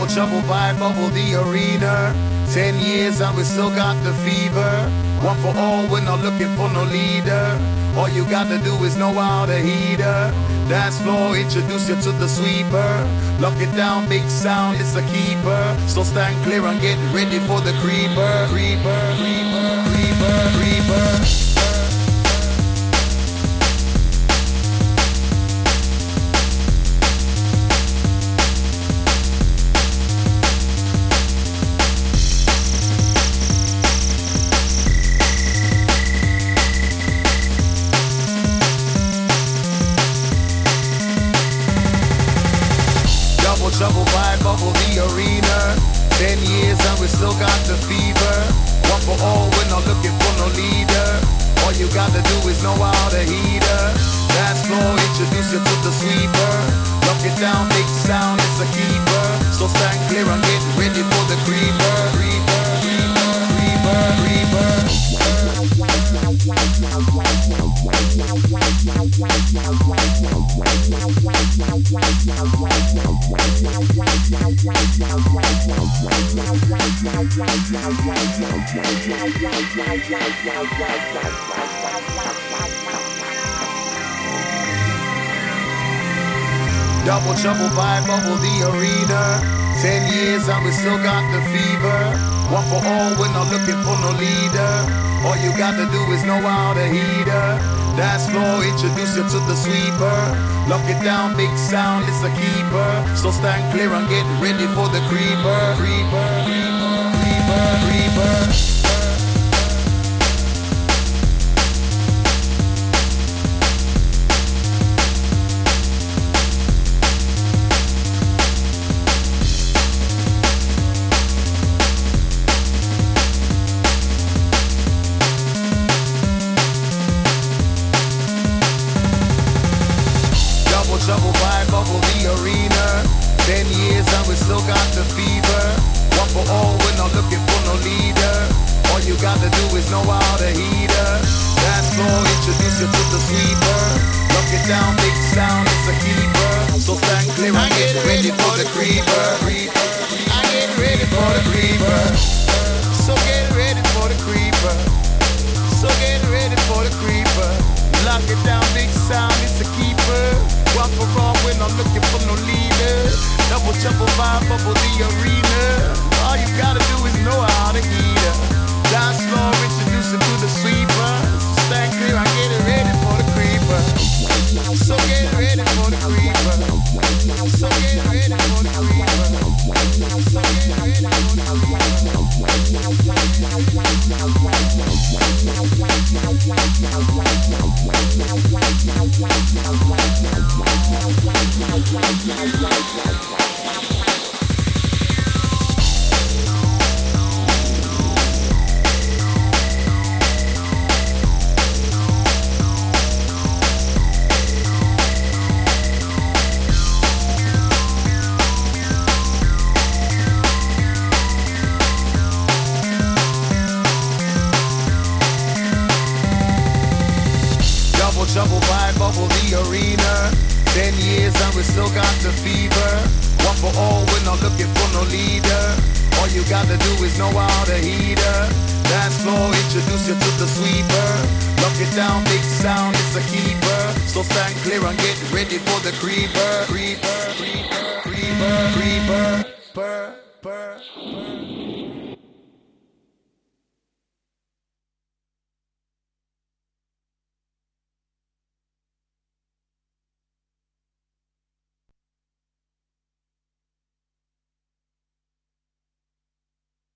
Double trouble vibe, bubble the arena. 10 years and we still got the fever. One for all, we're not looking for no leader. All you gotta do is know how to heater. Dance floor, introduce you to the sweeper. Lock it down, big sound, it's a keeper. So stand clear and get ready for the creeper. Creeper, creeper, creeper, creeper. Trouble vibe, bubble the arena. 10 years and we still got the fever. One for all, we're not looking for no leader. All you gotta do is know how to heater. Dance floor, introduce you to the sweeper. Lock it down, big sound, it's a keeper. So stand clear and get ready for the creeper. Creeper, creeper, creeper, creeper. Double trouble vibe, bubble the arena. 10 years and we still got the fever. One for all, we're not looking for no leader. All you gotta do is know how to heater. Dance floor, introduce you to the sweeper. Lock it down, big sound, it's a keeper. So stand clear and get ready for the creeper. Creeper, creeper, creeper, creeper. Trouble vibe, bubble the arena. 10 years and we still got the fever. One for all, we're not looking for no leader. All you gotta do is know how to heater. Dance floor, introduce you to the sweeper. Lock it down, big sound, it's a keeper. So stand clear and get ready for the creeper. I get ready for the creeper. So get ready for the creeper. So get ready for the creeper. Lock it down, big sound, it's a keeper. One for all, we're not looking for no leader. Double trouble vibe, bubble the arena. All you gotta do is know how to heater. Dance floor, introduce it to the sweeper. Stand clear and get it ready for the creeper. So get ready for the creeper. So get ready for the creeper. So get ready for the Trouble vibe, bubble the arena. 10 years and we still got the fever. One for all, we're not looking for no leader. All you gotta do is know how to heater. Dance floor, introduce you to the sweeper. Lock it down, big sound, it's a keeper. So stand clear and get ready for the creeper. Creeper, creeper, creeper, creeper,